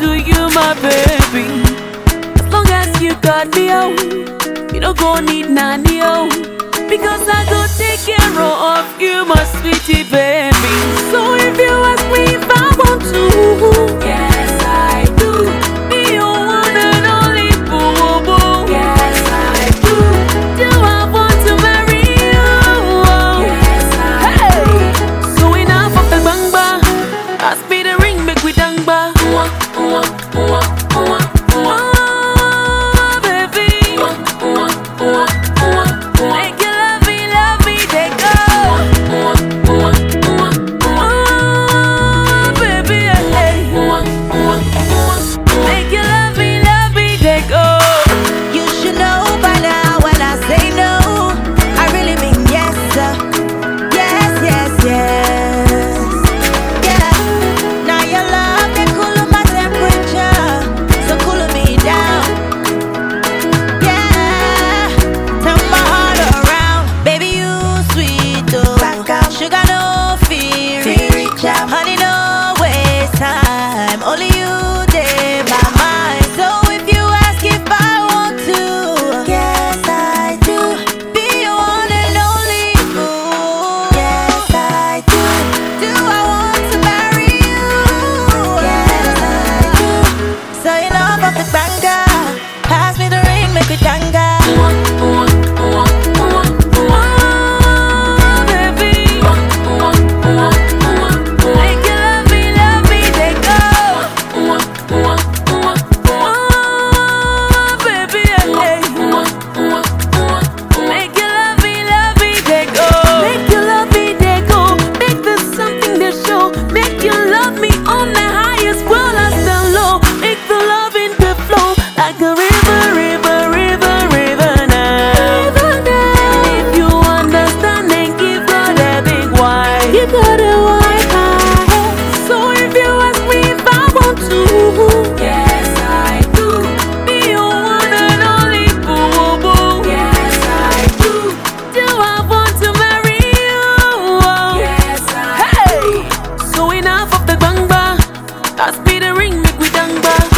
to you, my baby. As long as you got me, oh, you don't go need nanny, oh, because I go take care of you, my sweetie baby. So if you ask me if I want to, yes I do. Be your one and only boo boo. Yes I do. Do I want to marry you? Yes I do. So enough of the bang bang. Pass me the ring, make we dang bang. Sugar, no fear, reach out, honey, no waste time. Only you did my mind. So if you ask if I want to, yes I do. Be your one and only boo. Yes I do. Do I want to marry you? Yes I do. So enough of the banger. Pass me the ring, make it danga. Pass me the ring, make we dang bang.